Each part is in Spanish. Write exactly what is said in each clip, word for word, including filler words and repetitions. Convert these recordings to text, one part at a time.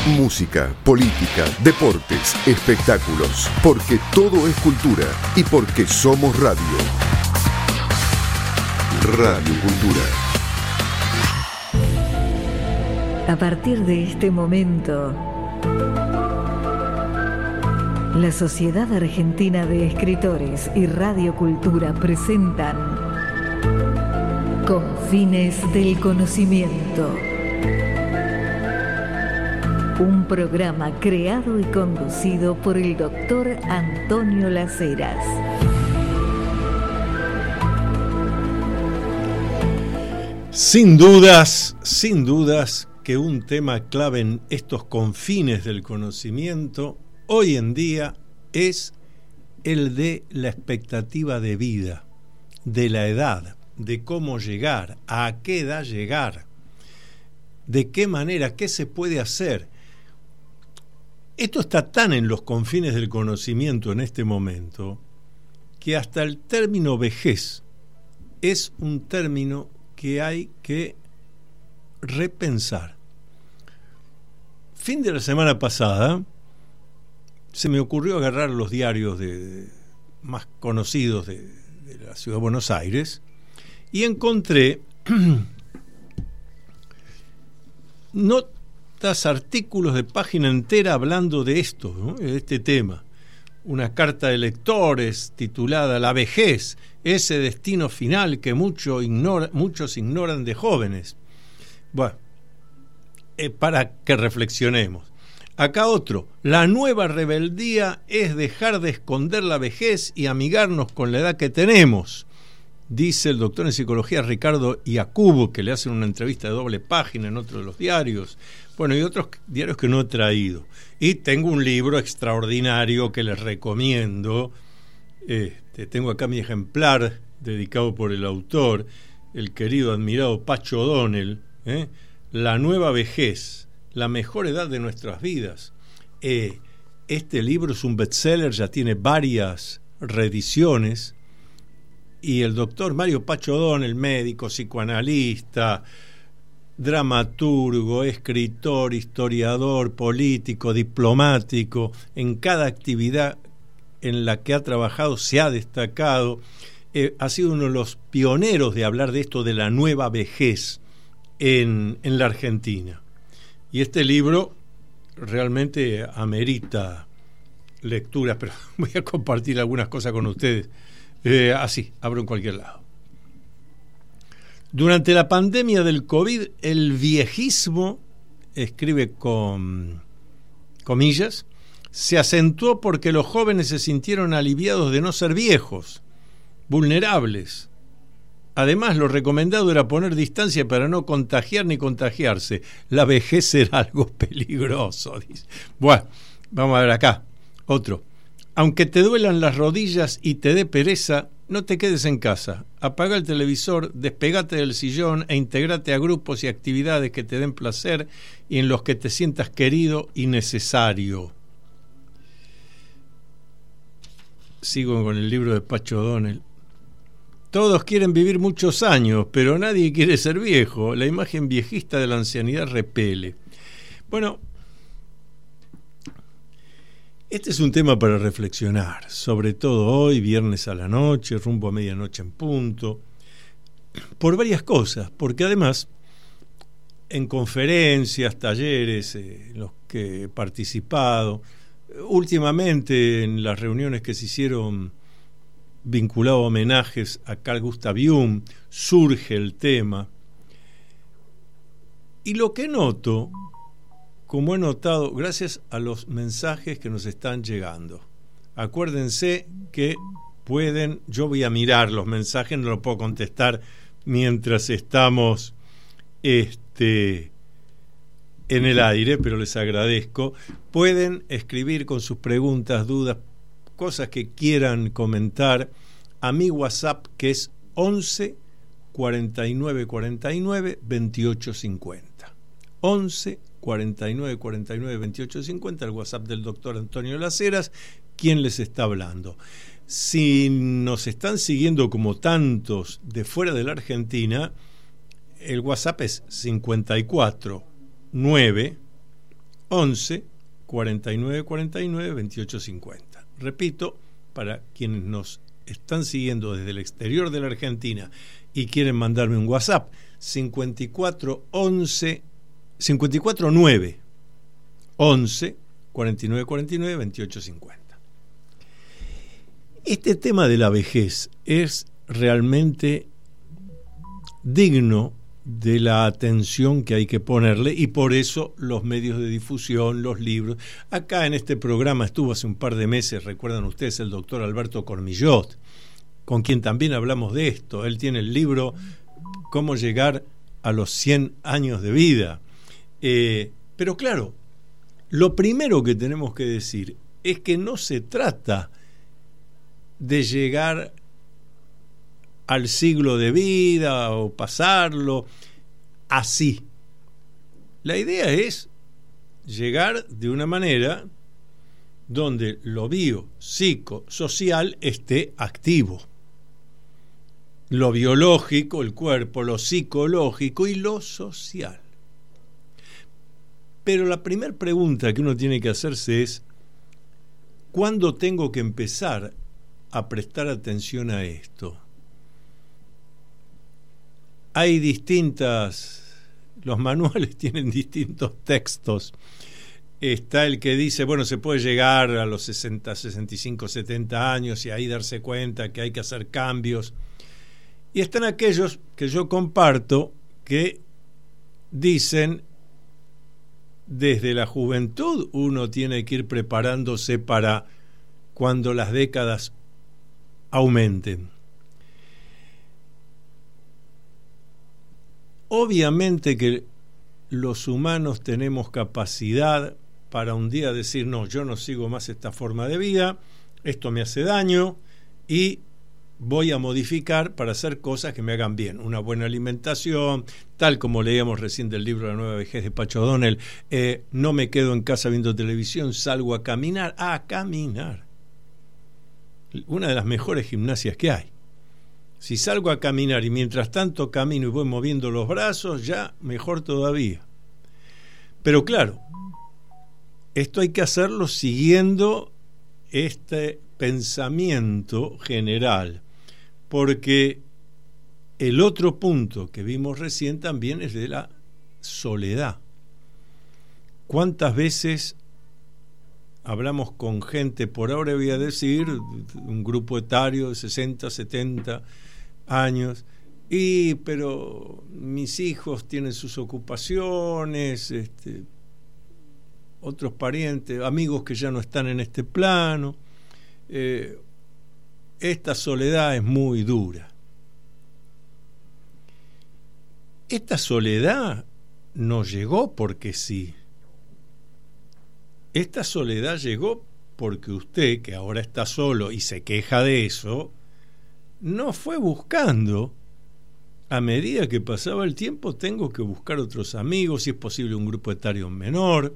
Música, política, deportes, espectáculos, porque todo es cultura y porque somos radio. Radio Cultura. A partir de este momento, la Sociedad Argentina de Escritores y Radio Cultura presentan Confines del Conocimiento. Un programa creado y conducido por el doctor Antonio Las Heras. Sin dudas, sin dudas que un tema clave en estos confines del conocimiento hoy en día es el de la expectativa de vida, de la edad, de cómo llegar, a qué edad llegar, de qué manera, qué se puede hacer. Esto está tan en los confines del conocimiento en este momento que hasta el término vejez es un término que hay que repensar. Fin de la semana pasada se me ocurrió agarrar los diarios de, de, más conocidos de, de la ciudad de Buenos Aires y encontré notas, artículos de página entera hablando de esto, ¿no? De este tema. Una carta de lectores titulada La vejez, ese destino final que mucho ignora, muchos ignoran de jóvenes. Bueno, eh, para que reflexionemos. Acá otro, la nueva rebeldía es dejar de esconder la vejez y amigarnos con la edad que tenemos, dice el doctor en psicología Ricardo Iacubo, que le hacen una entrevista de doble página en otro de los diarios. Bueno, y otros diarios que no he traído. Y tengo un libro extraordinario que les recomiendo. Este, tengo acá mi ejemplar dedicado por el autor, el querido admirado Pacho O'Donnell, ¿eh? La nueva vejez, la mejor edad de nuestras vidas. Eh, este libro es un bestseller, ya tiene varias reediciones. Y el doctor Mario Pacho O'Donnell, médico, psicoanalista, dramaturgo, escritor, historiador, político, diplomático, en cada actividad en la que ha trabajado se ha destacado, eh, ha sido uno de los pioneros de hablar de esto de la nueva vejez en, en la Argentina. Y este libro realmente amerita lectura, pero voy a compartir algunas cosas con ustedes, eh, así, abro en cualquier lado. Durante la pandemia del COVID, el viejismo, escribe con comillas, se acentuó porque los jóvenes se sintieron aliviados de no ser viejos, vulnerables. Además, lo recomendado era poner distancia para no contagiar ni contagiarse. La vejez era algo peligroso, dice. Bueno, vamos a ver acá, otro. Aunque te duelan las rodillas y te dé pereza, no te quedes en casa. Apaga el televisor, despegate del sillón e integrate a grupos y actividades que te den placer y en los que te sientas querido y necesario. Sigo con el libro de Pacho O'Donnell. Todos quieren vivir muchos años, pero nadie quiere ser viejo. La imagen viejista de la ancianidad repele. Bueno, este es un tema para reflexionar, sobre todo hoy, viernes a la noche, rumbo a medianoche en punto, por varias cosas, porque además en conferencias, talleres eh, en los que he participado, últimamente en las reuniones que se hicieron vinculadas a homenajes a Carl Gustav Jung, surge el tema, y lo que noto, como he notado, gracias a los mensajes que nos están llegando. Acuérdense que pueden, yo voy a mirar los mensajes, no los puedo contestar mientras estamos este, en el aire, pero les agradezco. Pueden escribir con sus preguntas, dudas, cosas que quieran comentar a mi WhatsApp, que es once cuarenta y nueve cuarenta y nueve veintiocho cincuenta. once cuarenta y nueve cuarenta y nueve veintiocho cincuenta, el WhatsApp del doctor Antonio Las Heras, quien les está hablando. Si nos están siguiendo como tantos de fuera de la Argentina, el WhatsApp es cincuenta y cuatro nueve once, cuarenta y nueve cuarenta y nueve, veintiocho cincuenta. Repito, para quienes nos están siguiendo desde el exterior de la Argentina y quieren mandarme un WhatsApp, cincuenta y cuatro once, cincuenta y cuatro nueve, once, cuarenta y nueve cuarenta y nueve, veintiocho cincuenta. Este tema de la vejez es realmente digno de la atención que hay que ponerle, y por eso los medios de difusión, los libros. Acá en este programa estuvo hace un par de meses, recuerdan ustedes, el doctor Alberto Cormillot, con quien también hablamos de esto. Él tiene el libro Cómo llegar a los cien años de vida. Eh, pero claro, lo primero que tenemos que decir es que no se trata de llegar al siglo de vida o pasarlo así. La idea es llegar de una manera donde lo biopsicosocial esté activo. Lo biológico, el cuerpo, lo psicológico y lo social. Pero la primera pregunta que uno tiene que hacerse es: ¿cuándo tengo que empezar a prestar atención a esto? Hay distintas, los manuales tienen distintos textos. Está el que dice, bueno, se puede llegar a los sesenta, sesenta y cinco, setenta años y ahí darse cuenta que hay que hacer cambios. Y están aquellos que yo comparto que dicen, desde la juventud uno tiene que ir preparándose para cuando las décadas aumenten. Obviamente que los humanos tenemos capacidad para un día decir, no, yo no sigo más esta forma de vida, esto me hace daño y voy a modificar para hacer cosas que me hagan bien. Una buena alimentación, tal como leíamos recién del libro La nueva vejez de Pacho O'Donnell, eh, no me quedo en casa viendo televisión, salgo a caminar, a caminar. Una de las mejores gimnasias que hay. Si salgo a caminar y mientras tanto camino y voy moviendo los brazos, ya mejor todavía. Pero claro, esto hay que hacerlo siguiendo este pensamiento general, porque el otro punto que vimos recién también es de la soledad. ¿Cuántas veces hablamos con gente, por ahora voy a decir, un grupo etario de sesenta, setenta años, y pero mis hijos tienen sus ocupaciones, este, otros parientes, amigos que ya no están en este plano, eh, esta soledad es muy dura. Esta soledad no llegó porque sí. Esta soledad llegó porque usted, que ahora está solo y se queja de eso, no fue buscando. A medida que pasaba el tiempo, tengo que buscar otros amigos, si es posible un grupo etario menor,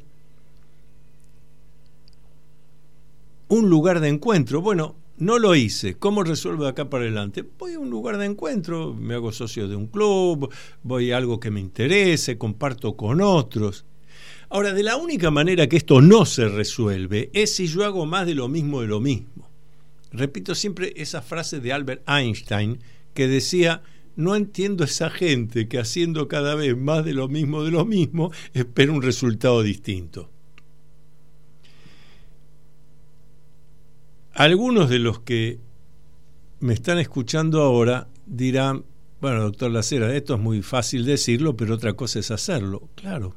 un lugar de encuentro. Bueno, no lo hice. ¿Cómo resuelvo de acá para adelante? Voy a un lugar de encuentro, me hago socio de un club, voy a algo que me interese, comparto con otros. Ahora, de la única manera que esto no se resuelve es si yo hago más de lo mismo de lo mismo. Repito siempre esa frase de Albert Einstein que decía, no entiendo esa gente que haciendo cada vez más de lo mismo de lo mismo espera un resultado distinto. Algunos de los que me están escuchando ahora dirán, bueno, doctor Lacera, esto es muy fácil decirlo, pero otra cosa es hacerlo. Claro.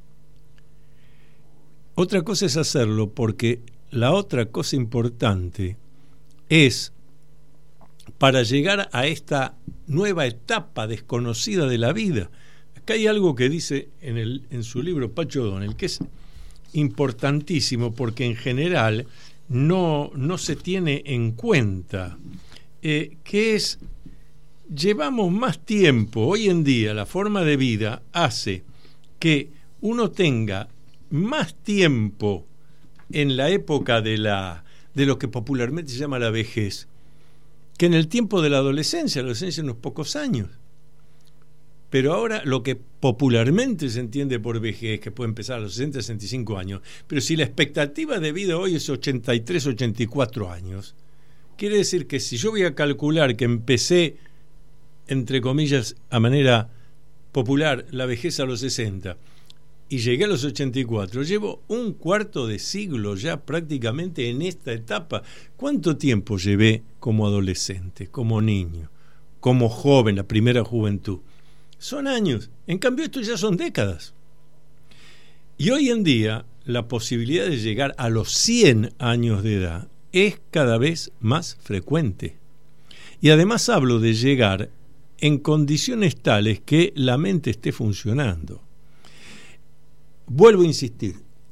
Otra cosa es hacerlo, porque la otra cosa importante es, para llegar a esta nueva etapa desconocida de la vida. Acá hay algo que dice en, el, en su libro Pacho O'Donnell, que es importantísimo, porque en general no, no se tiene en cuenta, eh, que es, llevamos más tiempo, hoy en día la forma de vida hace que uno tenga más tiempo en la época de la de lo que popularmente se llama la vejez que en el tiempo de la adolescencia. La adolescencia unos pocos años. Pero ahora lo que popularmente se entiende por vejez, que puede empezar a los sesenta, sesenta y cinco años, pero si la expectativa de vida hoy es ochenta y tres, ochenta y cuatro años, quiere decir que si yo voy a calcular que empecé, entre comillas, a manera popular, la vejez a los sesenta, y llegué a los ochenta y cuatro, llevo un cuarto de siglo ya prácticamente en esta etapa. ¿Cuánto tiempo llevé como adolescente, como niño, como joven, la primera juventud? Son años. En cambio, esto ya son décadas. Y hoy en día, la posibilidad de llegar a los cien años de edad es cada vez más frecuente. Y además hablo de llegar en condiciones tales que la mente esté funcionando. Vuelvo a insistir.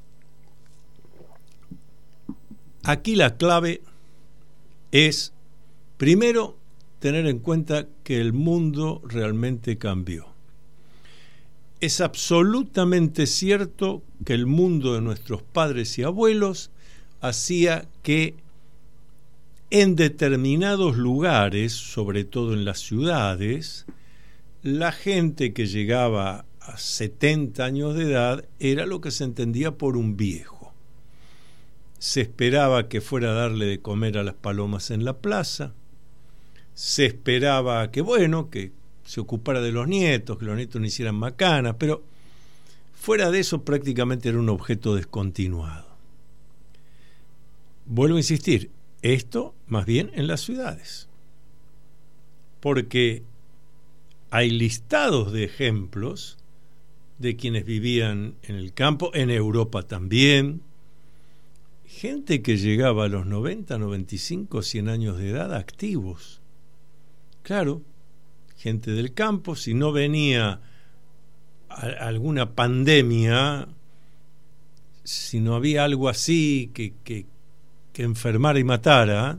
Aquí la clave es, primero, tener en cuenta que el mundo realmente cambió. Es absolutamente cierto que el mundo de nuestros padres y abuelos hacía que en determinados lugares, sobre todo en las ciudades, la gente que llegaba a setenta años de edad era lo que se entendía por un viejo. Se esperaba que fuera a darle de comer a las palomas en la plaza, se esperaba que, bueno, que se ocupara de los nietos, que los nietos no hicieran macanas, pero fuera de eso prácticamente era un objeto descontinuado. Vuelvo a insistir, esto más bien en las ciudades, porque hay listados de ejemplos de quienes vivían en el campo, en Europa también, gente que llegaba a los noventa, noventa y cinco, cien años de edad activos. Claro, gente del campo, si no venía a, alguna pandemia, si no había algo así que, que, que enfermara y matara,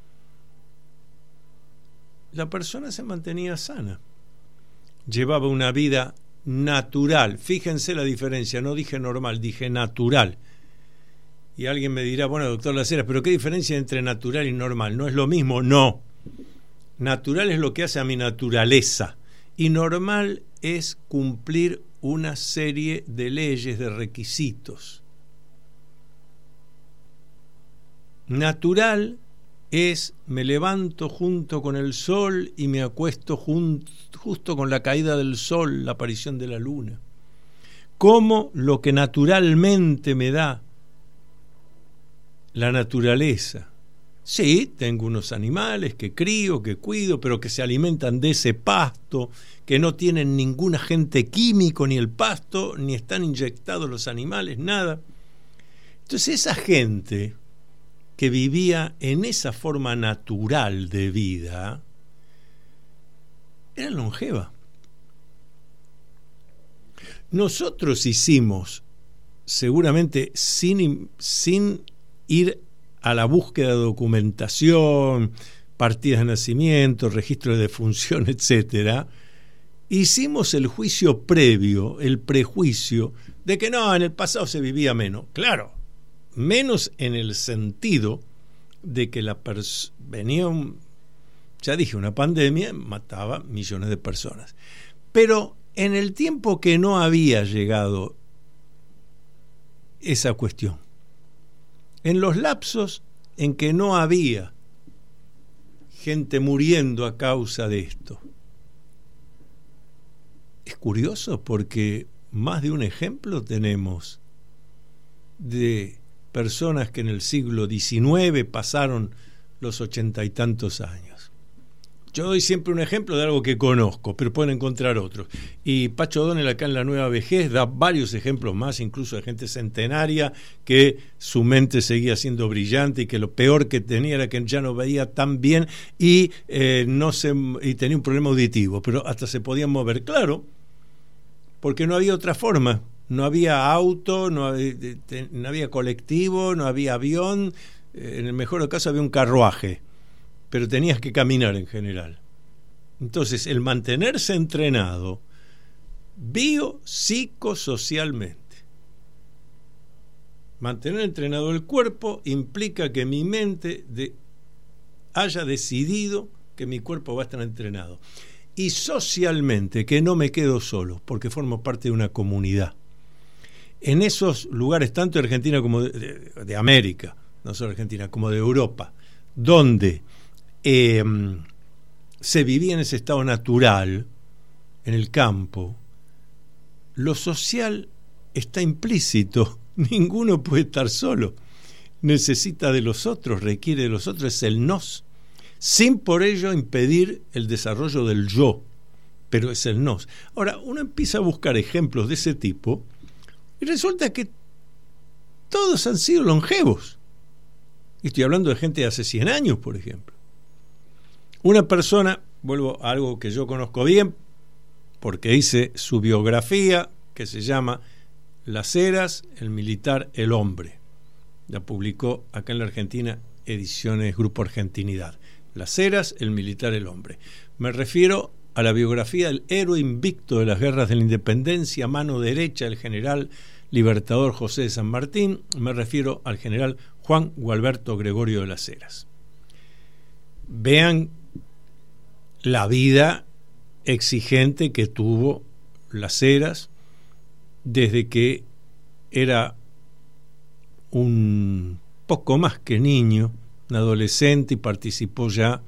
la persona se mantenía sana. Llevaba una vida natural. Fíjense la diferencia, no dije normal, dije natural. Y alguien me dirá, bueno, doctor Las Heras, ¿pero qué diferencia entre natural y normal? ¿No es lo mismo? No. Natural es lo que hace a mi naturaleza y normal es cumplir una serie de leyes, de requisitos. Natural es me levanto junto con el sol y me acuesto jun- justo con la caída del sol, la aparición de la luna. Como lo que naturalmente me da la naturaleza. Sí, tengo unos animales que crío, que cuido, pero que se alimentan de ese pasto, que no tienen ningún agente químico, ni el pasto, ni están inyectados los animales, nada. Entonces esa gente que vivía en esa forma natural de vida era longeva. Nosotros hicimos, seguramente sin, sin ir a la búsqueda de documentación, partidas de nacimiento, registro de defunción, etcétera, hicimos el juicio previo, el prejuicio de que no, en el pasado se vivía menos. Claro, menos en el sentido de que la pers- venía un, ya dije, una pandemia, mataba millones de personas. Pero en el tiempo que no había llegado esa cuestión, en los lapsos en que no había gente muriendo a causa de esto. Es curioso porque más de un ejemplo tenemos de personas que en el siglo diecinueve pasaron los ochenta y tantos años. Yo doy siempre un ejemplo de algo que conozco, pero pueden encontrar otros. Y Pacho O'Donnell acá en La Nueva Vejez da varios ejemplos más, incluso de gente centenaria, que su mente seguía siendo brillante y que lo peor que tenía era que ya no veía tan bien y, eh, no se, y tenía un problema auditivo, pero hasta se podían mover. Claro, porque no había otra forma. No había auto, no había, no había colectivo, no había avión. En el mejor de los casos había un carruaje, pero tenías que caminar en general. Entonces, el mantenerse entrenado biopsicosocialmente, mantener entrenado el cuerpo implica que mi mente de, haya decidido que mi cuerpo va a estar entrenado. y socialmente, que no me quedo solo, porque formo parte de una comunidad. En esos lugares, tanto de Argentina como de, de, de América, no solo Argentina, como de Europa, donde eh, se vivía en ese estado natural, en el campo, lo social está implícito. Ninguno puede estar solo. Necesita de los otros, requiere de los otros, es el nos. Sin por ello impedir el desarrollo del yo, pero es el nos. Ahora, uno empieza a buscar ejemplos de ese tipo y resulta que todos han sido longevos. Y estoy hablando de gente de hace cien años, por ejemplo. Una persona, vuelvo a algo que yo conozco bien, porque hice su biografía, que se llama Las Heras, el militar, el hombre. La publicó acá en la Argentina, Ediciones Grupo Argentinidad. Las Heras, el militar, el hombre. Me refiero a la biografía del héroe invicto de las guerras de la independencia, mano derecha del general libertador José de San Martín. Me refiero al general Juan Gualberto Gregorio de las Heras. Vean la vida exigente que tuvo Las Heras desde que era un poco más que niño, un adolescente, y participó ya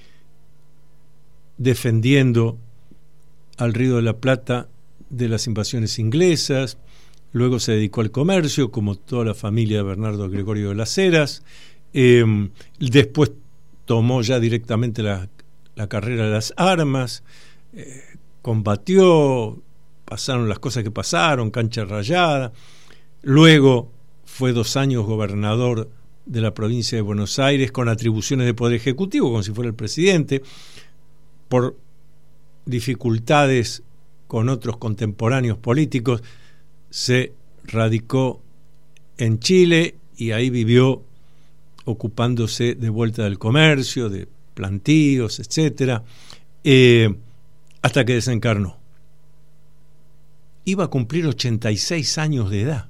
defendiendo al Río de la Plata de las invasiones inglesas. Luego se dedicó al comercio, como toda la familia de Bernardo Gregorio de las Heras. Eh, después tomó ya directamente la, la carrera de las armas, eh, combatió, pasaron las cosas que pasaron, cancha rayada. Luego fue dos años gobernador de la provincia de Buenos Aires con atribuciones de poder ejecutivo, como si fuera el presidente. Por dificultades con otros contemporáneos políticos, se radicó en Chile y ahí vivió ocupándose de vuelta del comercio, de plantíos, etcétera, eh, hasta que desencarnó. Iba a cumplir ochenta y seis años de edad.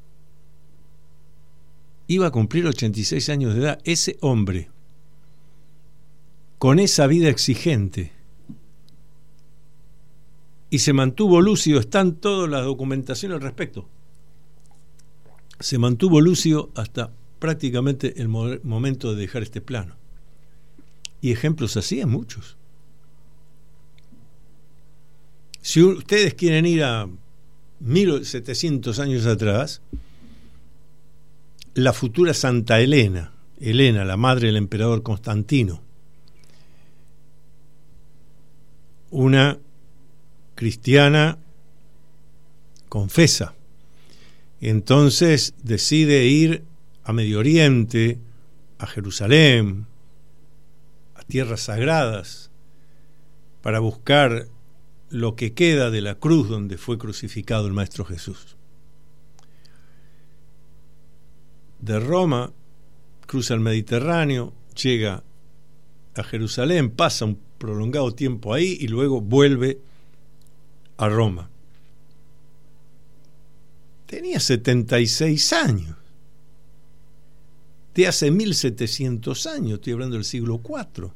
Iba a cumplir ochenta y seis años de edad. Ese hombre, con esa vida exigente, y se mantuvo lúcido, están todas las documentaciones al respecto, se mantuvo lúcido hasta prácticamente el mo- momento de dejar este plano. Y ejemplos así hay muchos. Si ustedes quieren ir a mil setecientos años atrás, la futura Santa Elena, Elena, la madre del emperador Constantino, una cristiana confesa, entonces decide ir a Medio Oriente, a Jerusalén, a tierras sagradas, para buscar lo que queda de la cruz donde fue crucificado el Maestro Jesús. De Roma cruza el Mediterráneo, llega a Jerusalén, pasa un prolongado tiempo ahí y luego vuelve a Roma. Tenía setenta y seis años, de hace mil setecientos años, estoy hablando del siglo cuatro.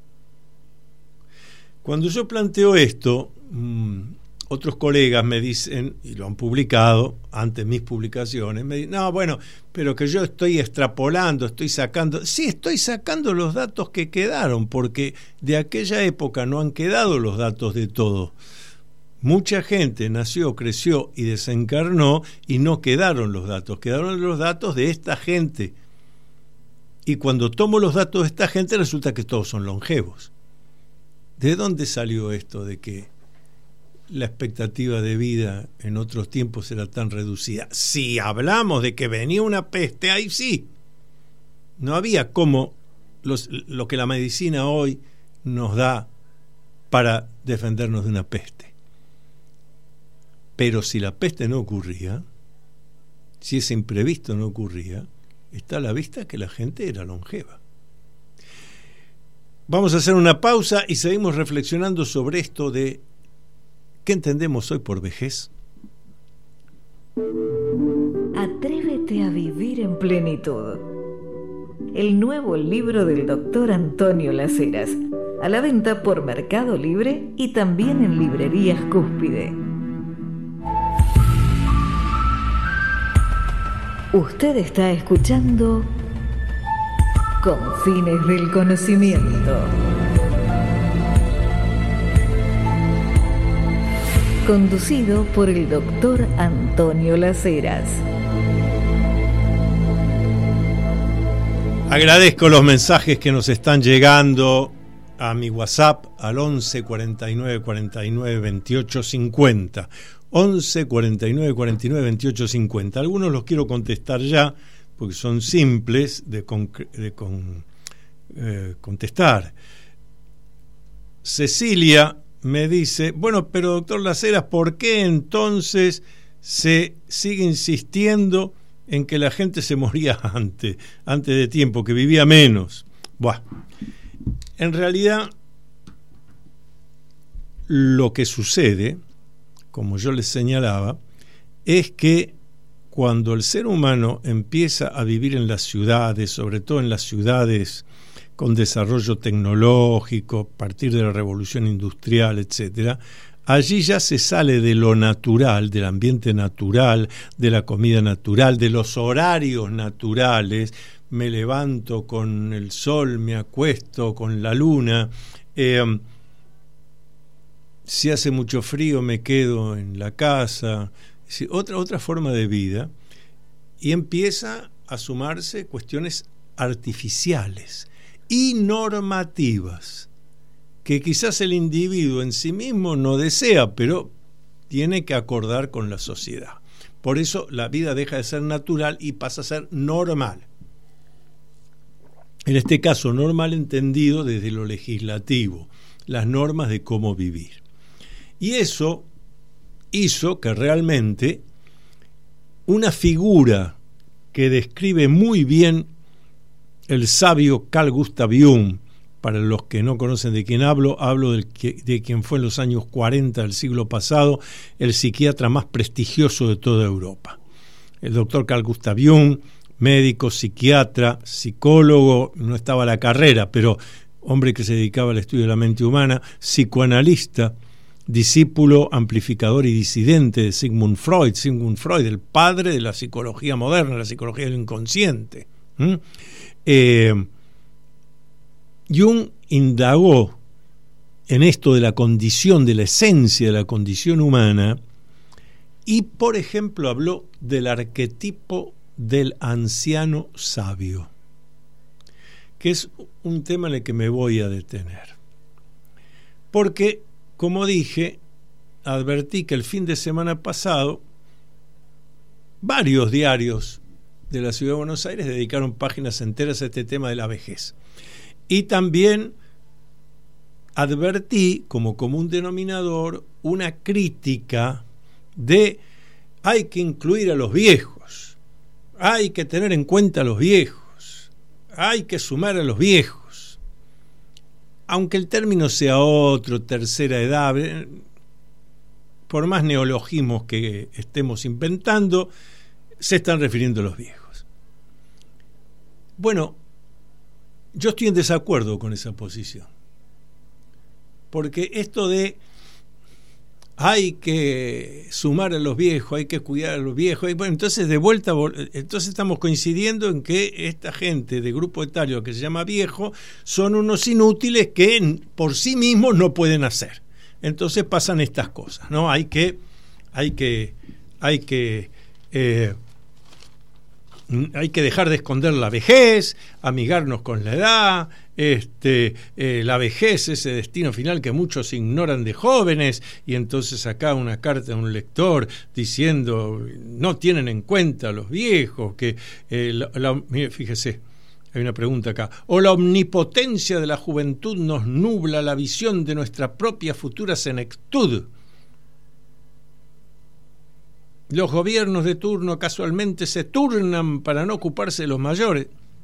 Cuando yo planteo esto, mmm, otros colegas me dicen, y lo han publicado antes mis publicaciones, me dicen, no, bueno, pero que yo estoy extrapolando, estoy sacando. Sí, estoy sacando los datos que quedaron, porque de aquella época no han quedado los datos de todo. Mucha gente nació, creció y desencarnó y no quedaron los datos, quedaron los datos de esta gente. Y cuando tomo los datos de esta gente resulta que todos son longevos. ¿De dónde salió esto de que la expectativa de vida en otros tiempos era tan reducida? Si hablamos de que venía una peste, ahí sí. No había como los, lo que la medicina hoy nos da para defendernos de una peste. Pero si la peste no ocurría, si ese imprevisto no ocurría, está a la vista que la gente era longeva. Vamos a hacer una pausa y seguimos reflexionando sobre esto de ¿qué entendemos hoy por vejez? Atrévete a vivir en plenitud. El nuevo libro del doctor Antonio Las Heras. A la venta por Mercado Libre y también en librerías Cúspide. Usted está escuchando Confines del Conocimiento. Conducido por el doctor Antonio Las Heras. Agradezco los mensajes que nos están llegando a mi WhatsApp al once cuarenta y nueve cuarenta y nueve veintiocho cincuenta. once cuarenta y nueve cuarenta y nueve veintiocho cincuenta. Algunos los quiero contestar ya porque son simples de, con, de con, eh, contestar. Cecilia me dice, bueno, pero doctor Las Heras, ¿por qué entonces se sigue insistiendo en que la gente se moría antes, antes de tiempo, que vivía menos? Buah. En realidad, lo que sucede, como yo les señalaba, es que cuando el ser humano empieza a vivir en las ciudades, sobre todo en las ciudades con desarrollo tecnológico, a partir de la revolución industrial, etcétera, allí ya se sale de lo natural, del ambiente natural, de la comida natural, de los horarios naturales. Me levanto con el sol, me acuesto con la luna. Eh, si hace mucho frío me quedo en la casa. Es decir, otra, otra forma de vida. Y empieza a sumarse cuestiones artificiales y normativas que quizás el individuo en sí mismo no desea, pero tiene que acordar con la sociedad. Por eso la vida deja de ser natural y pasa a ser normal. En este caso, normal entendido desde lo legislativo, las normas de cómo vivir. Y eso hizo que realmente una figura que describe muy bien el sabio Carl Gustav Jung, para los que no conocen de quién hablo, hablo del que, de quien fue en los años cuarenta del siglo pasado el psiquiatra más prestigioso de toda Europa. El doctor Carl Gustav Jung, médico, psiquiatra, psicólogo, no estaba la carrera, pero hombre que se dedicaba al estudio de la mente humana, psicoanalista, discípulo, amplificador y disidente de Sigmund Freud, Sigmund Freud, el padre de la psicología moderna, la psicología del inconsciente. ¿Mm? Eh, Jung indagó en esto de la condición, de la esencia de la condición humana, y, por ejemplo, habló del arquetipo del anciano sabio, que es un tema en el que me voy a detener. Porque, como dije, advertí que el fin de semana pasado varios diarios de la Ciudad de Buenos Aires dedicaron páginas enteras a este tema de la vejez. Y también advertí como común denominador una crítica de hay que incluir a los viejos, hay que tener en cuenta a los viejos, hay que sumar a los viejos. Aunque el término sea otro, tercera edad, por más neologismos que estemos inventando, se están refiriendo a los viejos. Bueno, yo estoy en desacuerdo con esa posición, porque esto de hay que sumar a los viejos, hay que cuidar a los viejos, bueno, entonces de vuelta, entonces estamos coincidiendo en que esta gente de grupo etario que se llama viejo son unos inútiles que por sí mismos no pueden hacer. Entonces pasan estas cosas, ¿no? Hay que, hay que, hay que eh, hay que dejar de esconder la vejez, amigarnos con la edad, este, eh, la vejez, ese destino final que muchos ignoran de jóvenes, y entonces acá una carta de un lector diciendo no tienen en cuenta a los viejos, que eh, la, la, mire, fíjese, hay una pregunta acá, o la omnipotencia de la juventud nos nubla la visión de nuestra propia futura senectud. Los gobiernos de turno casualmente se turnan para no ocuparse de los mayores.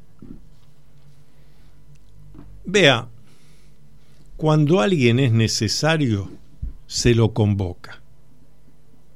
Vea, cuando alguien es necesario, se lo convoca.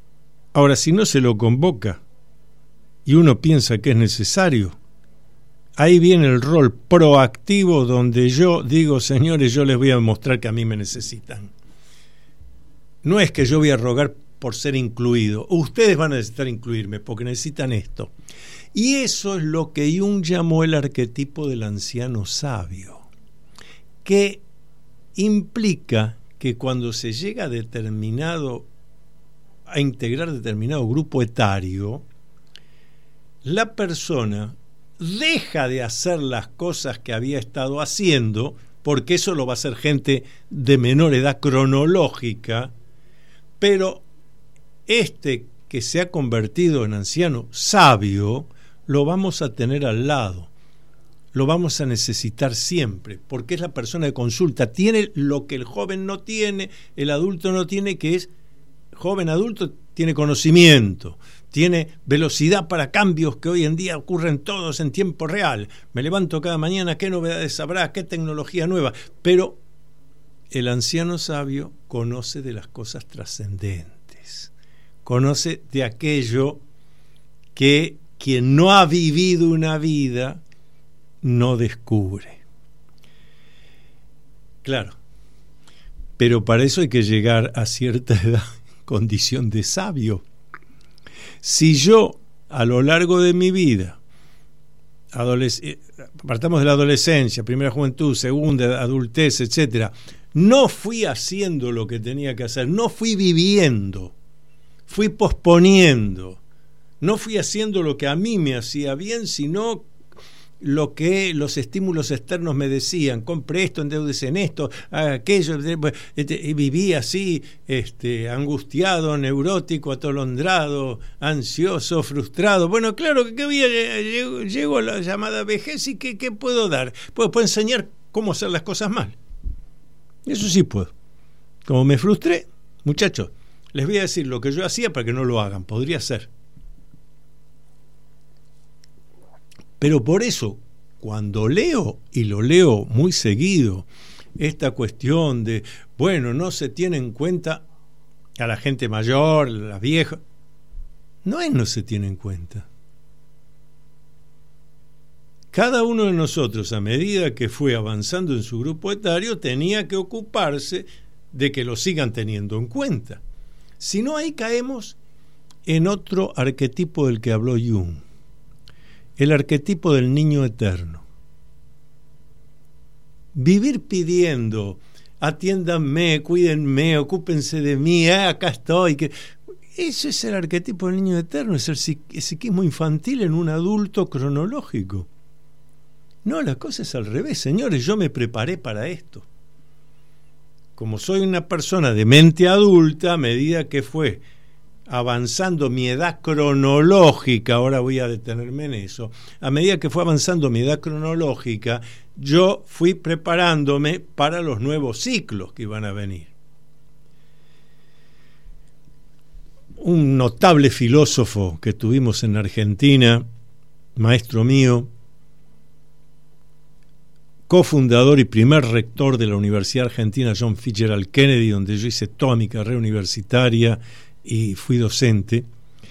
Ahora, si no se lo convoca y uno piensa que es necesario, ahí viene el rol proactivo donde yo digo, señores, yo les voy a mostrar que a mí me necesitan. No es que yo voy a rogar por ser incluido. Ustedes van a necesitar incluirme porque necesitan esto. Y eso es lo que Jung llamó el arquetipo del anciano sabio, que implica que cuando se llega a determinado, a integrar determinado grupo etario, la persona deja de hacer las cosas que había estado haciendo, porque eso lo va a hacer gente de menor edad cronológica, pero este que se ha convertido en anciano sabio, lo vamos a tener al lado, lo vamos a necesitar siempre, porque es la persona de consulta, tiene lo que el joven no tiene, el adulto no tiene, que es, joven adulto tiene conocimiento, tiene velocidad para cambios que hoy en día ocurren todos en tiempo real, me levanto cada mañana, qué novedades habrá, qué tecnología nueva, pero el anciano sabio conoce de las cosas trascendentes, conoce de aquello que quien no ha vivido una vida no descubre. Claro, pero para eso hay que llegar a cierta edad, condición de sabio. Si yo a lo largo de mi vida, adolesc- partamos de la adolescencia, primera juventud, segunda adultez, etcétera, no fui haciendo lo que tenía que hacer, no fui viviendo, fui posponiendo, no fui haciendo lo que a mí me hacía bien, sino lo que los estímulos externos me decían, compre esto, endeúdese en esto, haga aquello, y viví así, este, angustiado, neurótico, atolondrado, ansioso, frustrado. Bueno, claro que había, llego, llego a la llamada vejez y ¿qué, qué puedo dar? Puedo, puedo enseñar cómo hacer las cosas mal. Eso sí puedo. Como me frustré, muchachos, les voy a decir lo que yo hacía para que no lo hagan, podría ser. Pero por eso, cuando leo, y lo leo muy seguido, esta cuestión de, bueno, no se tiene en cuenta a la gente mayor, a las viejas, no es no se tiene en cuenta. Cada uno de nosotros, a medida que fue avanzando en su grupo etario, tenía que ocuparse de que lo sigan teniendo en cuenta. Si no, ahí caemos en otro arquetipo del que habló Jung. El arquetipo del niño eterno. Vivir pidiendo, atiéndanme, cuídenme, ocúpense de mí, eh, acá estoy. Que... Ese es el arquetipo del niño eterno, es el psiquismo infantil en un adulto cronológico. No, la cosa es al revés, señores, yo me preparé para esto. Como soy una persona de mente adulta, a medida que fue avanzando mi edad cronológica, ahora voy a detenerme en eso, a medida que fue avanzando mi edad cronológica, yo fui preparándome para los nuevos ciclos que iban a venir. Un notable filósofo que tuvimos en Argentina, maestro mío, cofundador y primer rector de la Universidad Argentina John Fitzgerald Kennedy, donde yo hice toda mi carrera universitaria y fui docente,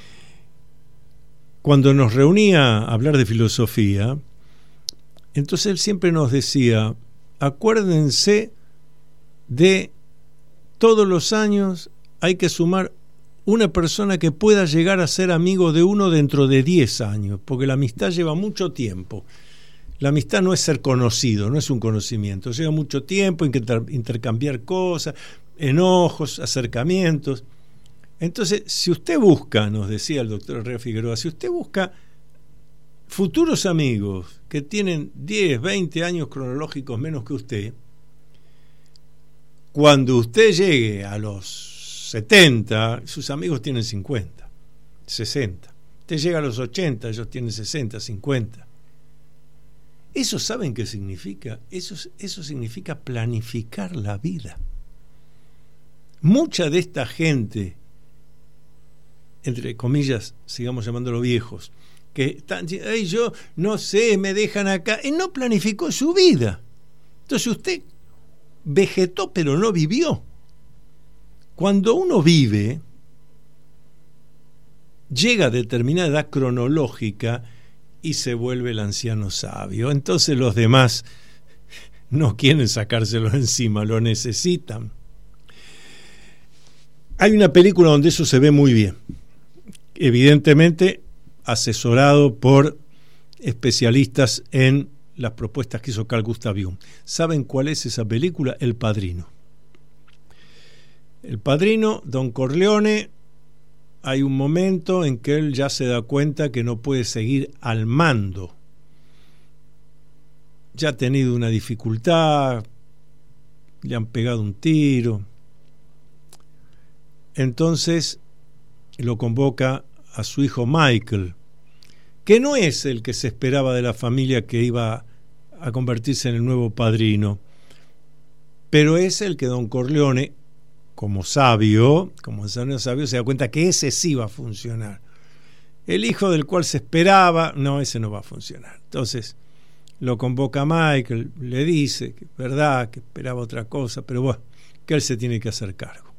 cuando nos reunía a hablar de filosofía, entonces él siempre nos decía, acuérdense de todos los años hay que sumar una persona que pueda llegar a ser amigo de uno dentro de diez años, porque la amistad lleva mucho tiempo. La amistad no es ser conocido, no es un conocimiento, lleva mucho tiempo, inter- intercambiar cosas, enojos, acercamientos. Entonces, si usted busca, nos decía el doctor Herrera Figueroa, si usted busca futuros amigos que tienen diez, veinte años cronológicos menos que usted, cuando usted llegue a los setenta, sus amigos tienen cincuenta, sesenta. Usted llega a los ochenta, ellos tienen sesenta, cincuenta. ¿Eso saben qué significa? Eso, eso significa planificar la vida. Mucha de esta gente, entre comillas, sigamos llamándolo viejos, que están, ay, yo no sé, me dejan acá, y no planificó su vida. Entonces usted vegetó pero no vivió. Cuando uno vive, llega a determinada edad cronológica y se vuelve el anciano sabio. Entonces los demás no quieren sacárselo encima, lo necesitan. Hay una película donde eso se ve muy bien, evidentemente asesorado por especialistas en las propuestas que hizo Carl Gustav Jung. ¿Saben cuál es esa película? El Padrino. El Padrino, Don Corleone, hay un momento en que él ya se da cuenta que no puede seguir al mando. Ya ha tenido una dificultad, le han pegado un tiro. Entonces lo convoca a su hijo Michael, que no es el que se esperaba de la familia que iba a convertirse en el nuevo padrino, pero es el que Don Corleone, como sabio, como sabio, se da cuenta que ese sí va a funcionar. El hijo del cual se esperaba, no, ese no va a funcionar. Entonces lo convoca a Michael, le dice que es verdad, que esperaba otra cosa, pero bueno, que él se tiene que hacer cargo.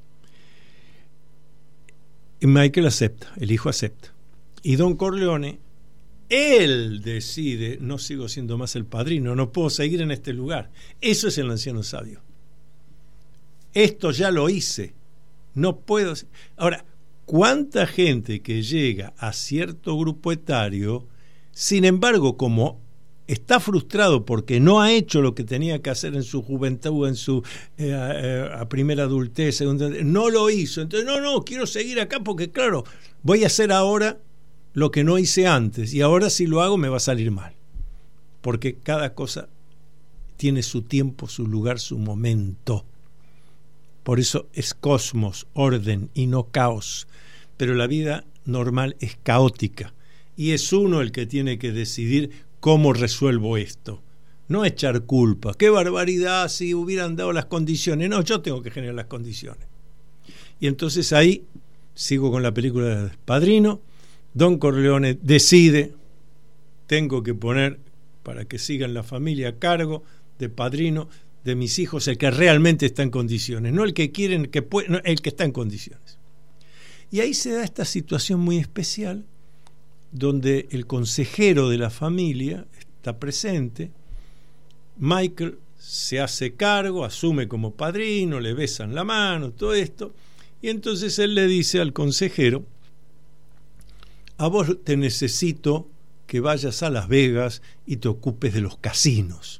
Y Michael acepta, el hijo acepta. Y Don Corleone, él decide, no sigo siendo más el padrino, no puedo seguir en este lugar. Eso es el anciano sabio. Esto ya lo hice, no puedo. Ahora, ¿cuánta gente que llega a cierto grupo etario, sin embargo, como está frustrado porque no ha hecho lo que tenía que hacer en su juventud, en su eh, eh, a primera adultez, segunda, no lo hizo? Entonces, no, no, quiero seguir acá porque, claro, voy a hacer ahora lo que no hice antes, y ahora si lo hago me va a salir mal, porque cada cosa tiene su tiempo, su lugar, su momento. Por eso es cosmos, orden y no caos. Pero la vida normal es caótica y es uno el que tiene que decidir cómo resuelvo esto. No echar culpa. ¡Qué barbaridad si hubieran dado las condiciones! No, yo tengo que generar las condiciones. Y entonces ahí, sigo con la película del Padrino, Don Corleone decide, tengo que poner, para que sigan la familia, a cargo de padrino de mis hijos, el que realmente está en condiciones, no el que quieren, que puede, no, el que está en condiciones. Y ahí se da esta situación muy especial, donde el consejero de la familia está presente. Michael se hace cargo, asume como padrino, le besan la mano, todo esto, y entonces él le dice al consejero: a vos te necesito que vayas a Las Vegas y te ocupes de los casinos.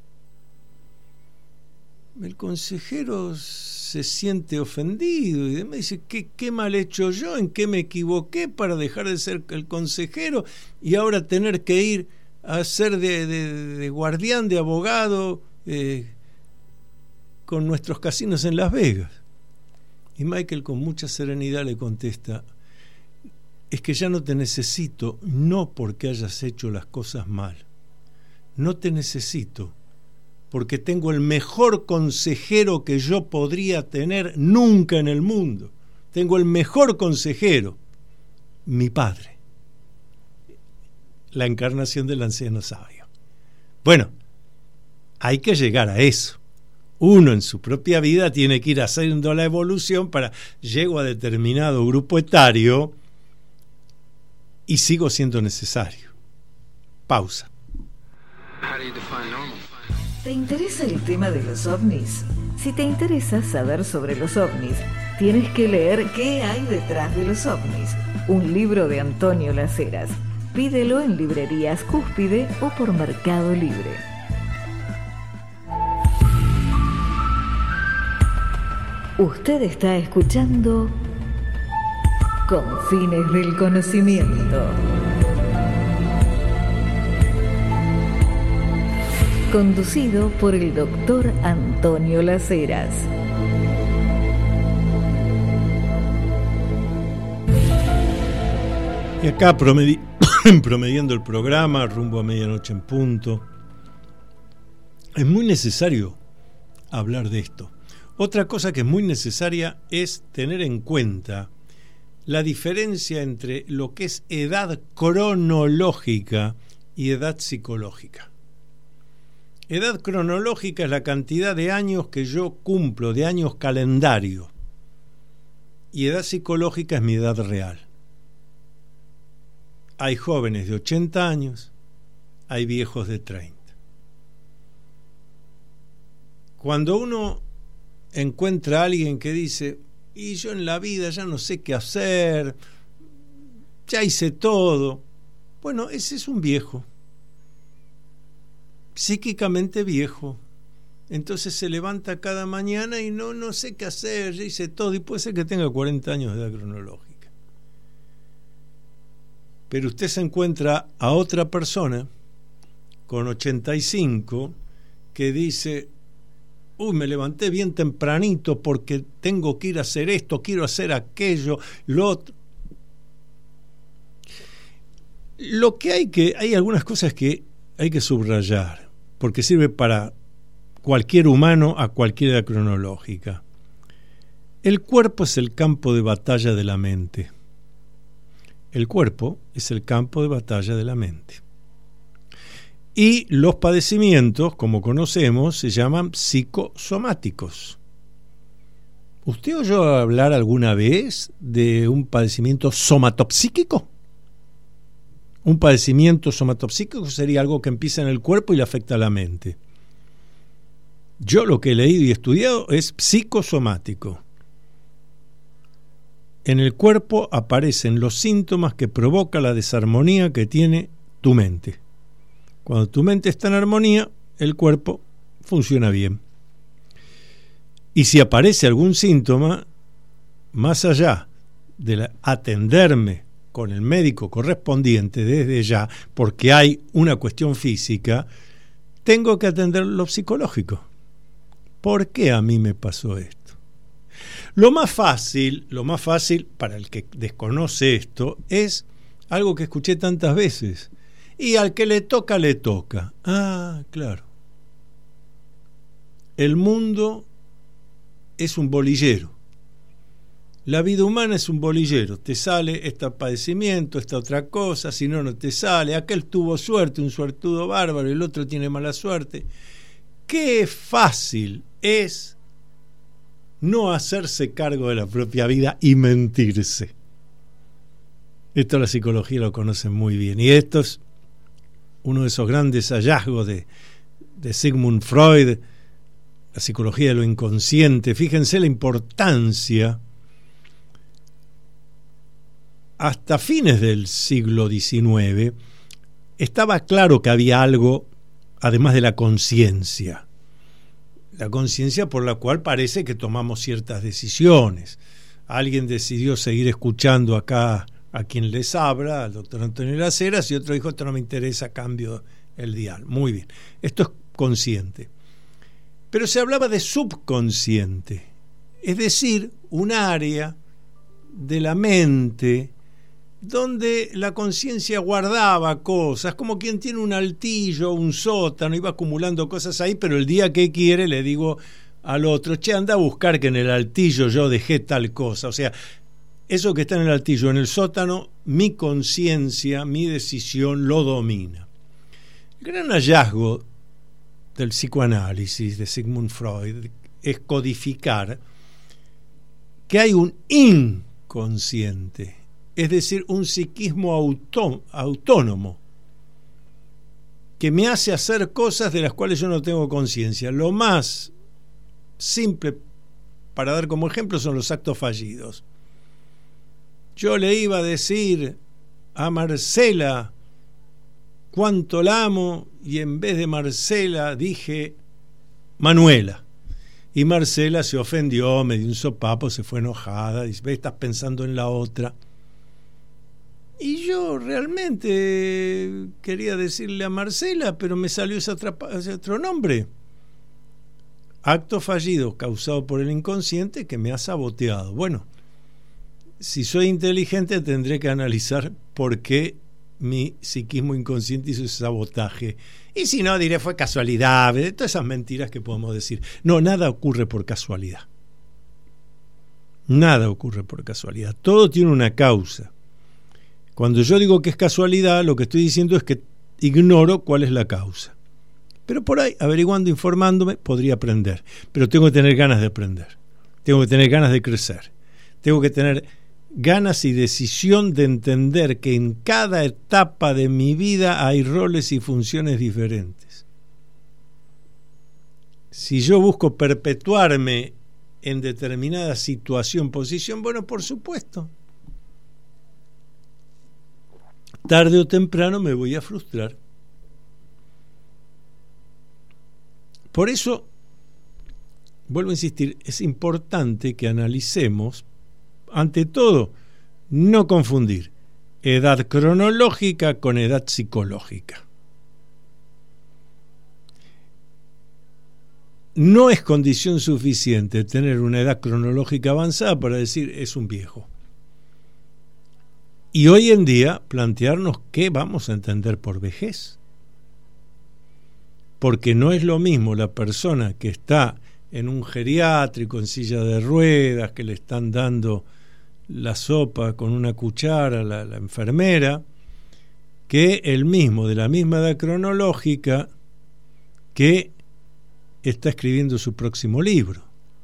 El consejero se siente ofendido y me dice: ¿qué, qué mal he hecho yo? ¿En qué me equivoqué para dejar de ser el consejero y ahora tener que ir a ser de, de, de guardián, de abogado eh, con nuestros casinos en Las Vegas? Y Michael con mucha serenidad le contesta: es que ya no te necesito, no porque hayas hecho las cosas mal, no te necesito porque tengo el mejor consejero que yo podría tener nunca en el mundo. Tengo el mejor consejero, mi padre, la encarnación del anciano sabio. Bueno, hay que llegar a eso. Uno en su propia vida tiene que ir haciendo la evolución para llego a determinado grupo etario y sigo siendo necesario. Pausa. ¿Te interesa el tema de los ovnis? Si te interesa saber sobre los ovnis, tienes que leer ¿Qué hay detrás de los ovnis? Un libro de Antonio Las Heras. Pídelo en librerías Cúspide o por Mercado Libre. Usted está escuchando Confines del Conocimiento. Conducido por el doctor Antonio Las Heras. Y acá promedi- promediando el programa, rumbo a medianoche en punto, es muy necesario hablar de esto. Otra cosa que es muy necesaria es tener en cuenta la diferencia entre lo que es edad cronológica y edad psicológica. Edad cronológica es la cantidad de años que yo cumplo, de años calendario. Y edad psicológica es mi edad real. Hay jóvenes de ochenta años hay viejos de treinta. Cuando uno encuentra a alguien que dice, y yo en la vida ya no sé qué hacer, ya hice todo, bueno, ese es un viejo, psíquicamente viejo. Entonces se levanta cada mañana y no, no sé qué hacer, ya hice todo, y puede ser que tenga cuarenta años de edad cronológica. Pero usted se encuentra a otra persona con ochenta y cinco que dice, uy, me levanté bien tempranito porque tengo que ir a hacer esto, quiero hacer aquello, lo otro. Lo que hay que, hay algunas cosas que hay que subrayar, porque sirve para cualquier humano a cualquier edad cronológica. El cuerpo es el campo de batalla de la mente. El cuerpo es el campo de batalla de la mente. Y los padecimientos, como conocemos, se llaman psicosomáticos. ¿Usted oyó hablar alguna vez de un padecimiento somatopsíquico? Un padecimiento somatopsíquico sería algo que empieza en el cuerpo y le afecta a la mente. Yo lo que he leído y estudiado es psicosomático. En el cuerpo aparecen los síntomas que provoca la desarmonía que tiene tu mente. Cuando tu mente está en armonía, el cuerpo funciona bien. Y si aparece algún síntoma, más allá de la, atenderme con el médico correspondiente desde ya, porque hay una cuestión física, tengo que atender lo psicológico. ¿Por qué a mí me pasó esto? Lo más fácil, lo más fácil para el que desconoce esto, es algo que escuché tantas veces. Y al que le toca, le toca. Ah, claro. El mundo es un bolillero. La vida humana es un bolillero. Te sale este padecimiento, esta otra cosa, si no, no te sale. Aquel tuvo suerte, un suertudo bárbaro, y el otro tiene mala suerte. Qué fácil es no hacerse cargo de la propia vida y mentirse. Esto la psicología lo conoce muy bien. Y esto es uno de esos grandes hallazgos de, de Sigmund Freud, la psicología de lo inconsciente. Fíjense la importancia. Hasta fines del siglo diecinueve estaba claro que había algo además de la conciencia. La conciencia por la cual parece que tomamos ciertas decisiones. Alguien decidió seguir escuchando acá a quien les habla, al doctor Antonio Las Heras, y otro dijo, esto no me interesa, cambio el dial. Muy bien, esto es consciente. Pero se hablaba de subconsciente, es decir, un área de la mente donde la conciencia guardaba cosas, como quien tiene un altillo, un sótano, iba acumulando cosas ahí, pero el día que quiere le digo al otro, che, anda a buscar que en el altillo yo dejé tal cosa. O sea, eso que está en el altillo, en el sótano, mi conciencia, mi decisión lo domina. El gran hallazgo del psicoanálisis de Sigmund Freud es codificar que hay un inconsciente, es decir, un psiquismo autó, autónomo, que me hace hacer cosas de las cuales yo no tengo conciencia. Lo más simple para dar como ejemplo son los actos fallidos. Yo le iba a decir a Marcela cuánto la amo y en vez de Marcela dije Manuela. Y Marcela se ofendió, me dio un sopapo, se fue enojada, dice, ve, estás pensando en la otra. Y yo realmente quería decirle a Marcela, pero me salió ese otro, ese otro nombre. Acto fallido causado por el inconsciente que me ha saboteado. Bueno, si soy inteligente tendré que analizar por qué mi psiquismo inconsciente hizo ese sabotaje. Y si no, diré fue casualidad, todas esas mentiras que podemos decir. No, nada ocurre por casualidad. Nada ocurre por casualidad. Todo tiene una causa. Cuando yo digo que es casualidad, lo que estoy diciendo es que ignoro cuál es la causa. Pero por ahí, averiguando, informándome, podría aprender. Pero tengo que tener ganas de aprender. Tengo que tener ganas de crecer. Tengo que tener ganas y decisión de entender que en cada etapa de mi vida hay roles y funciones diferentes. Si yo busco perpetuarme en determinada situación, posición, bueno, por supuesto, tarde o temprano me voy a frustrar. Por eso, vuelvo a insistir, es importante que analicemos, ante todo, no confundir edad cronológica con edad psicológica. No es condición suficiente tener una edad cronológica avanzada para decir es un viejo. Y hoy en día plantearnos qué vamos a entender por vejez. Porque no es lo mismo la persona que está en un geriátrico, en silla de ruedas, que le están dando la sopa con una cuchara a la, la enfermera, que el mismo, de la misma edad cronológica, que está escribiendo su próximo libro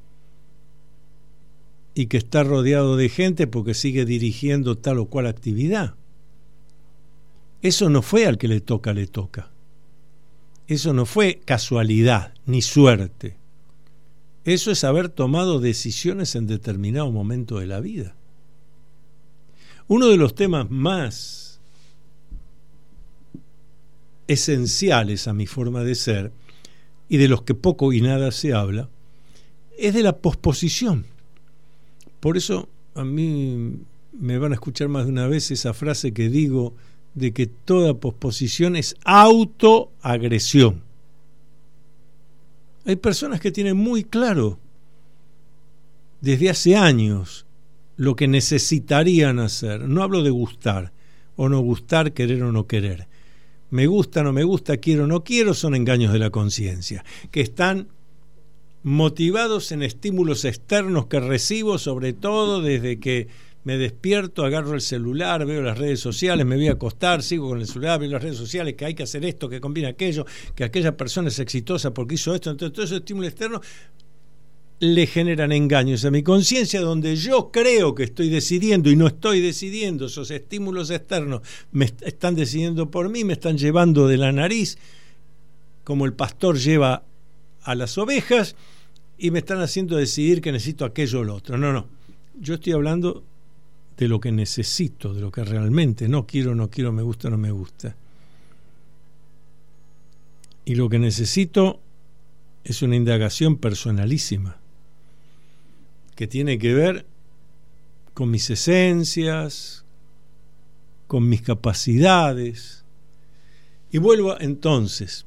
y que está rodeado de gente porque sigue dirigiendo tal o cual actividad. Eso no fue al que le toca, le toca. Eso no fue casualidad ni suerte. Eso es haber tomado decisiones en determinado momento de la vida. Uno de los temas más esenciales a mi forma de ser, y de los que poco y nada se habla, es de la posposición. Por eso a mí me van a escuchar más de una vez esa frase que digo de que toda posposición es autoagresión. Hay personas que tienen muy claro desde hace años lo que necesitarían hacer. No hablo de gustar o no gustar, querer o no querer. Me gusta, no me gusta, quiero, no quiero, son engaños de la conciencia, que están motivados en estímulos externos que recibo, sobre todo desde que me despierto, agarro el celular, veo las redes sociales, me voy a acostar, sigo con el celular, veo las redes sociales, que hay que hacer esto, que combina aquello, que aquella persona es exitosa porque hizo esto. Entonces todos esos estímulos externos le generan engaños a mi conciencia, donde yo creo que estoy decidiendo y no estoy decidiendo. Esos estímulos externos me están decidiendo por mí, me están llevando de la nariz como el pastor lleva a las ovejas y me están haciendo decidir que necesito aquello o lo otro. No, no, yo estoy hablando de lo que necesito, de lo que realmente no quiero, no quiero, me gusta, no me gusta. Y lo que necesito es una indagación personalísima que tiene que ver con mis esencias, con mis capacidades. Y vuelvo entonces,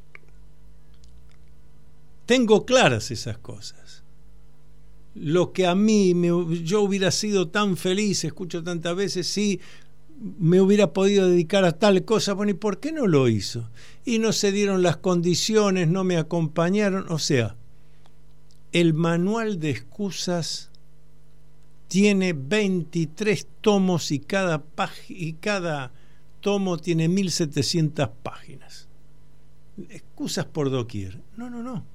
tengo claras esas cosas. Lo que a mí me, yo hubiera sido tan feliz, escucho tantas veces, si me hubiera podido dedicar a tal cosa, bueno, ¿y por qué no lo hizo? Y no se dieron las condiciones, no me acompañaron. O sea, el manual de excusas tiene veintitrés tomos y cada, pag- y cada tomo tiene mil setecientas páginas. Excusas por doquier. No, no, no.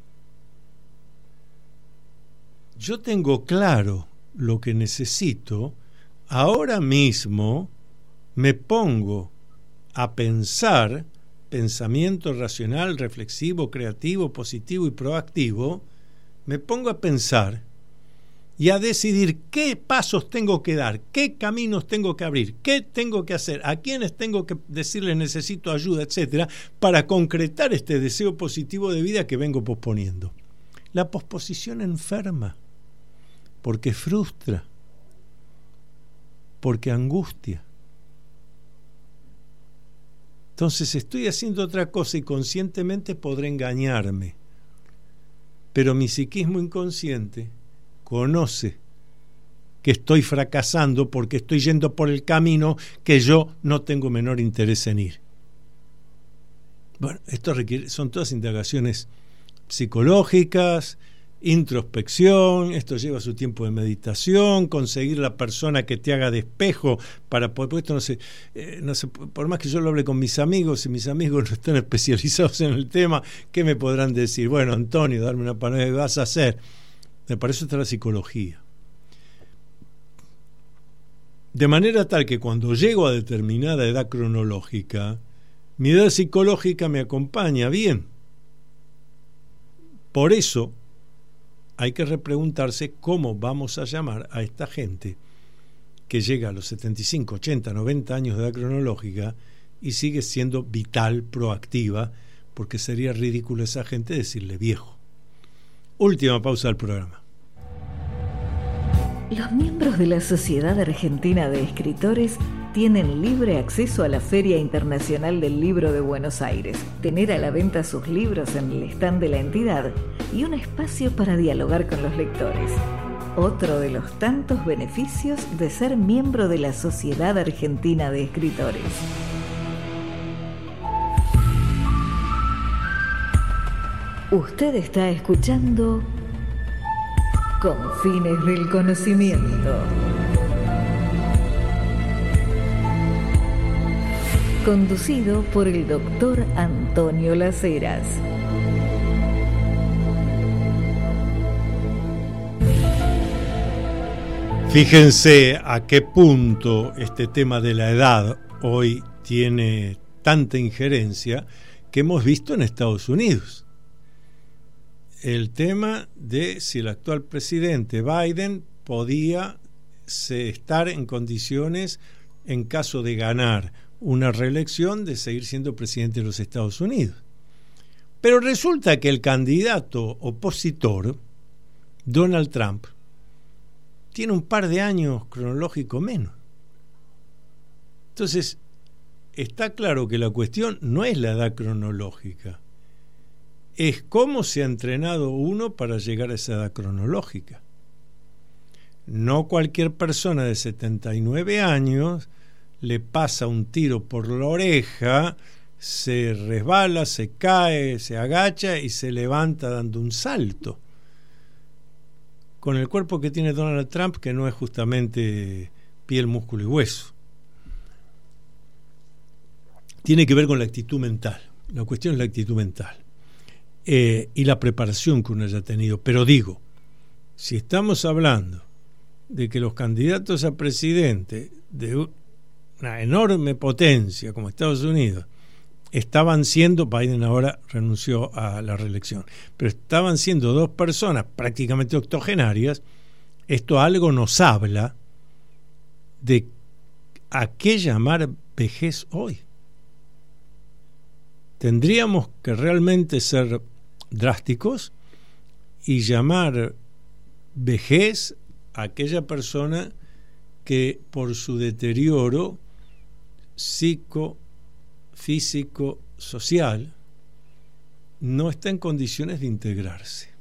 Yo tengo claro lo que necesito. Ahora mismo me pongo a pensar, pensamiento racional, reflexivo, creativo, positivo y proactivo, me pongo a pensar y a decidir qué pasos tengo que dar, qué caminos tengo que abrir, qué tengo que hacer, a quiénes tengo que decirles necesito ayuda, etcétera, para concretar este deseo positivo de vida que vengo posponiendo. La posposición enferma, porque frustra, porque angustia. Entonces estoy haciendo otra cosa y conscientemente podré engañarme, pero mi psiquismo inconsciente conoce que estoy fracasando porque estoy yendo por el camino que yo no tengo menor interés en ir. Bueno, esto requiere, son todas indagaciones psicológicas, introspección, esto lleva su tiempo de meditación, conseguir la persona que te haga de espejo para poder, porque esto no sé, eh, no sé, por más que yo lo hable con mis amigos, si mis amigos no están especializados en el tema, ¿qué me podrán decir? Bueno, Antonio, darme una palabra, ¿qué vas a hacer? Para eso está la psicología. De manera tal que cuando llego a determinada edad cronológica, mi edad psicológica me acompaña bien. Por eso hay que repreguntarse cómo vamos a llamar a esta gente que llega a los setenta y cinco, ochenta, noventa años de edad cronológica y sigue siendo vital, proactiva, porque sería ridículo a esa gente decirle viejo. Última pausa del programa. Los miembros de la Sociedad Argentina de Escritores tienen libre acceso a la Feria Internacional del Libro de Buenos Aires, tener a la venta sus libros en el stand de la entidad y un espacio para dialogar con los lectores. Otro de los tantos beneficios de ser miembro de la Sociedad Argentina de Escritores. Usted está escuchando Confines del Conocimiento. Conducido por el doctor Antonio Las Heras. Fíjense a qué punto este tema de la edad hoy tiene tanta injerencia que hemos visto en Estados Unidos. El tema de si el actual presidente Biden podía se, estar en condiciones, en caso de ganar una reelección, de seguir siendo presidente de los Estados Unidos. Pero resulta que el candidato opositor, Donald Trump, tiene un par de años cronológico menos. Entonces, está claro que la cuestión no es la edad cronológica, es cómo se ha entrenado uno para llegar a esa edad cronológica. No cualquier persona de setenta y nueve años le pasa un tiro por la oreja, se resbala, se cae, se agacha y se levanta dando un salto. Con el cuerpo que tiene Donald Trump, que no es justamente piel, músculo y hueso. Tiene que ver con la actitud mental. La cuestión es la actitud mental. Eh, y la preparación que uno haya tenido. Pero digo, si estamos hablando de que los candidatos a presidente de una enorme potencia como Estados Unidos estaban siendo, Biden ahora renunció a la reelección, pero estaban siendo dos personas prácticamente octogenarias, esto algo nos habla de a qué llamar vejez hoy. Tendríamos que realmente ser drásticos y llamar vejez a aquella persona que por su deterioro psico, físico, social no está en condiciones de integrarse.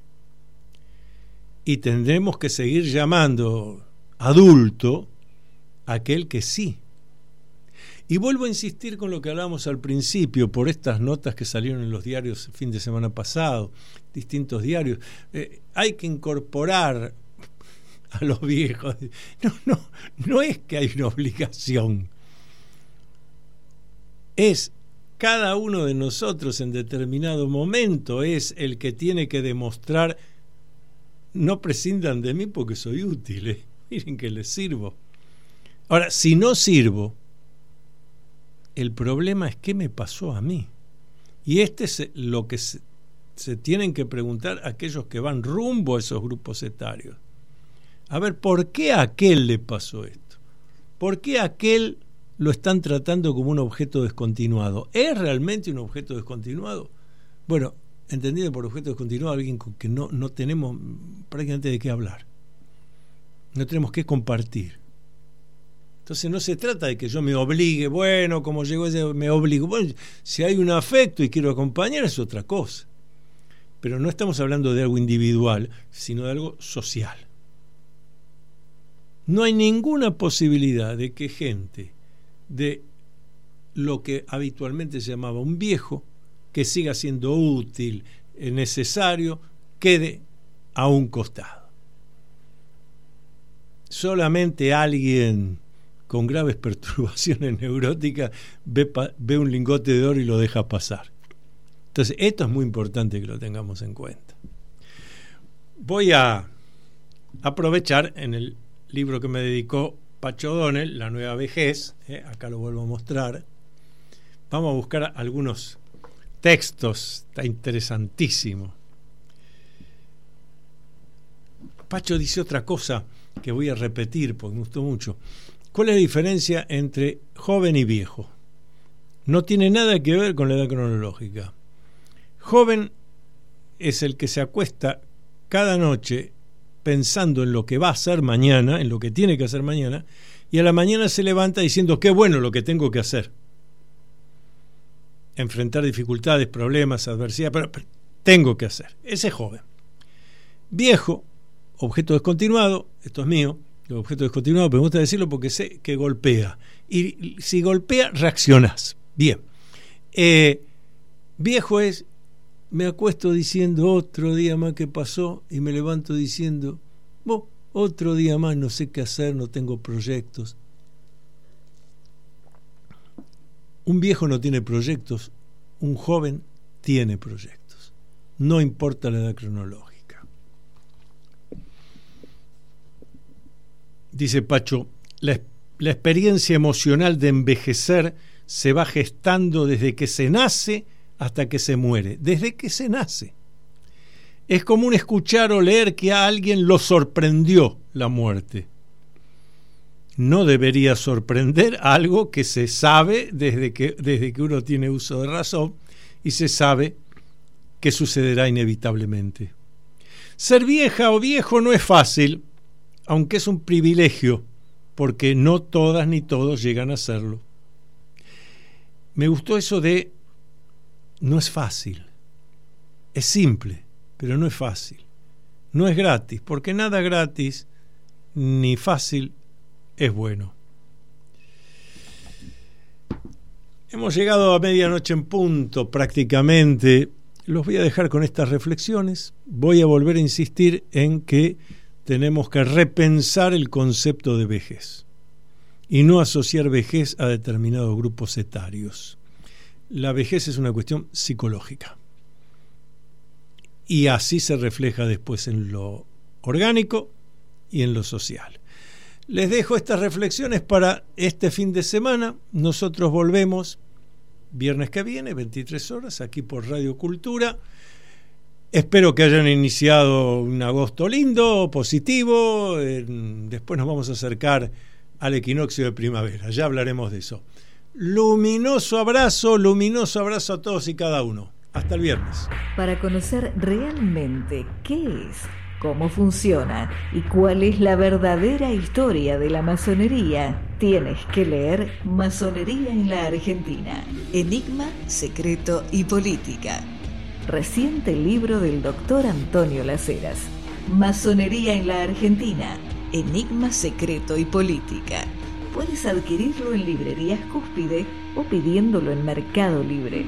Y tendremos que seguir llamando adulto a aquel que sí. Y vuelvo a insistir con lo que hablábamos al principio, por estas notas que salieron en los diarios el fin de semana pasado, distintos diarios. Eh, hay que incorporar a los viejos. No, no, no es que hay una obligación. Es cada uno de nosotros en determinado momento es el que tiene que demostrar, no prescindan de mí porque soy útil, ¿eh? Miren que les sirvo. Ahora, si no sirvo, el problema es qué me pasó a mí. Y este es lo que se, se tienen que preguntar aquellos que van rumbo a esos grupos etarios. A ver, ¿por qué a aquel le pasó esto? ¿Por qué a aquel lo están tratando como un objeto descontinuado? ¿Es realmente un objeto descontinuado? Bueno, entendido por objeto descontinuado alguien con que no, no tenemos prácticamente de qué hablar. No tenemos qué compartir. Entonces no se trata de que yo me obligue, bueno, como llegó ese, me obligo. Bueno, si hay un afecto y quiero acompañar es otra cosa. Pero no estamos hablando de algo individual, sino de algo social. No hay ninguna posibilidad de que gente de lo que habitualmente se llamaba un viejo, que siga siendo útil, necesario, quede a un costado. Solamente alguien con graves perturbaciones neuróticas ve, pa, ve un lingote de oro y lo deja pasar. Entonces, esto es muy importante que lo tengamos en cuenta. Voy a aprovechar en el libro que me dedicó Pacho O'Donnell, La nueva vejez, eh, acá lo vuelvo a mostrar. Vamos a buscar algunos textos, está interesantísimo. Pacho dice otra cosa que voy a repetir porque me gustó mucho. ¿Cuál es la diferencia entre joven y viejo? No tiene nada que ver con la edad cronológica. Joven es el que se acuesta cada noche pensando en lo que va a hacer mañana, en lo que tiene que hacer mañana, y a la mañana se levanta diciendo qué bueno lo que tengo que hacer. Enfrentar dificultades, problemas, adversidades, pero, pero tengo que hacer. Ese es joven. Viejo, objeto descontinuado, esto es mío, el objeto descontinuado, pero me gusta decirlo porque sé que golpea. Y si golpea, reaccionás. Bien. Eh, viejo es, me acuesto diciendo otro día más que pasó y me levanto diciendo, oh, otro día más, no sé qué hacer, no tengo proyectos. Un viejo no tiene proyectos, un joven tiene proyectos. No importa la edad cronológica. Dice Pacho, la, la experiencia emocional de envejecer se va gestando desde que se nace hasta que se muere, desde que se nace. Es común escuchar o leer que a alguien lo sorprendió la muerte. No debería sorprender algo que se sabe desde que, desde que uno tiene uso de razón y se sabe que sucederá inevitablemente. Ser vieja o viejo no es fácil, aunque es un privilegio, porque no todas ni todos llegan a serlo. Me gustó eso de no es fácil, es simple, pero no es fácil. No es gratis, porque nada gratis ni fácil es bueno. Hemos llegado a medianoche en punto prácticamente. Los voy a dejar con estas reflexiones. Voy a volver a insistir en que tenemos que repensar el concepto de vejez y no asociar vejez a determinados grupos etarios. La vejez es una cuestión psicológica y así se refleja después en lo orgánico y en lo social. Les dejo estas reflexiones para este fin de semana. Nosotros volvemos viernes que viene, veintitrés horas, aquí por Radio Cultura. Espero que hayan iniciado un agosto lindo, positivo. Eh, después nos vamos a acercar al equinoccio de primavera. Ya hablaremos de eso. Luminoso abrazo, luminoso abrazo a todos y cada uno. Hasta el viernes. Para conocer realmente qué es, cómo funciona y cuál es la verdadera historia de la masonería, tienes que leer Masonería en la Argentina. Enigma, secreto y política. Reciente libro del doctor Antonio Las Heras. Masonería en la Argentina. Enigma, secreto y política. Puedes adquirirlo en librerías Cúspide o pidiéndolo en Mercado Libre.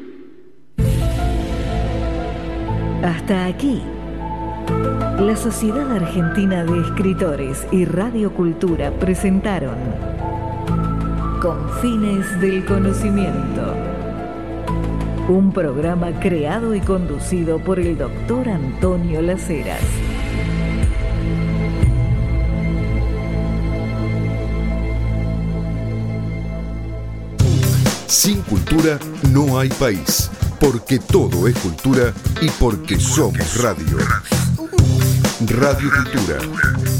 Hasta aquí. La Sociedad Argentina de Escritores y Radio Cultura presentaron Confines del Conocimiento, un programa creado y conducido por el doctor Antonio Las Heras. Sin cultura no hay país, porque todo es cultura y porque somos radio. Radio Cultura.